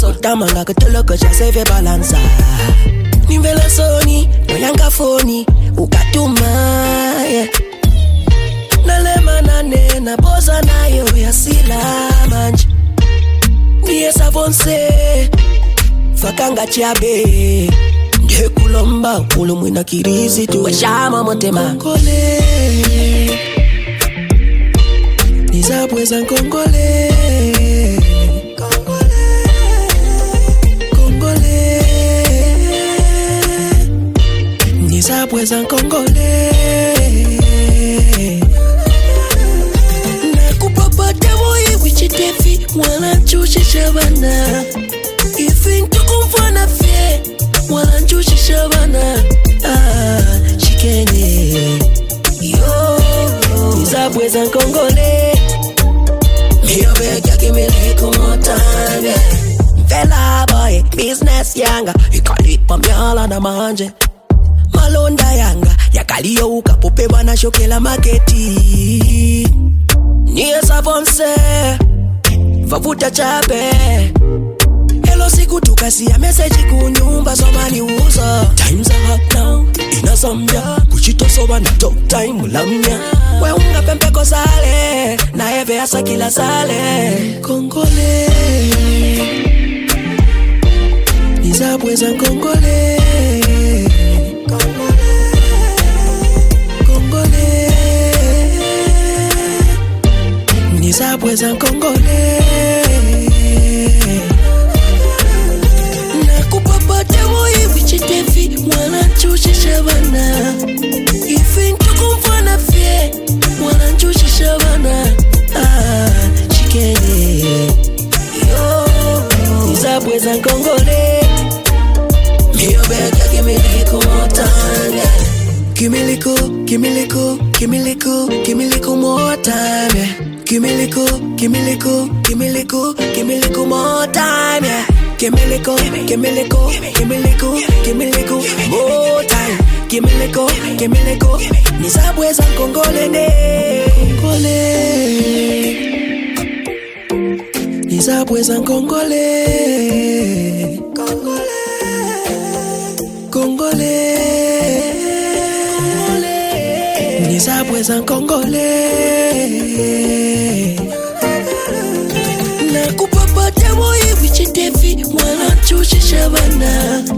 Tamanga kutoloka chaseve balansa. Nivela soni, moyanga foni, ukatuma, yeah. Nalema nane, na boza na yo ya sila manj. Niye savonse, fakanga chiabe. Nje kulomba, ulumwina kirizi tu. Weshama motema Kongole, nizabweza Kongole. Nizabweza Kongole. Nakupapata boye wichitefi mwana nchushi shabana. Ifintu kumfana fye mwana nchushi shabana. Chikene yo. Nizabweza Kongole. Miyo bega kimiliku motane. Fella boy, business yanga. Ikalipa myala na manje. Malonda yanga, yakaliyo ukapope bana shokela maketi. Niye savonse, vavuta chape. Hello siku tukasia message kunyumba somani uza. Times are hot now, inasambia. Kuchito soba na top time ulamnya. We unga pempeko sale, na eve asa kila sale. Kongole, nizabweza Kongole. Nizabweza Kongole. Nakupapata moye wichitefi mwana nchushi shabana. Ifintu kumfana fye mwana nchushi shabana. Chikene yo. Nizabweza Kongole. Miyo bega kimiliku motane. Kimiliku, kimiliku, kimiliku, kimiliku motane. Kimiliku, kimiliku, kimiliku, kimiliku more time, yeah. Kimiliku, kimiliku, kimiliku, kimiliku more time. Kimiliku, kimiliku, nizabweza Kongole ne. Kongole, nizabweza Kongole. Kongole, Kongole, nizabweza Kongole. Nakupapata moye wichitefi mwana nchushi shabana.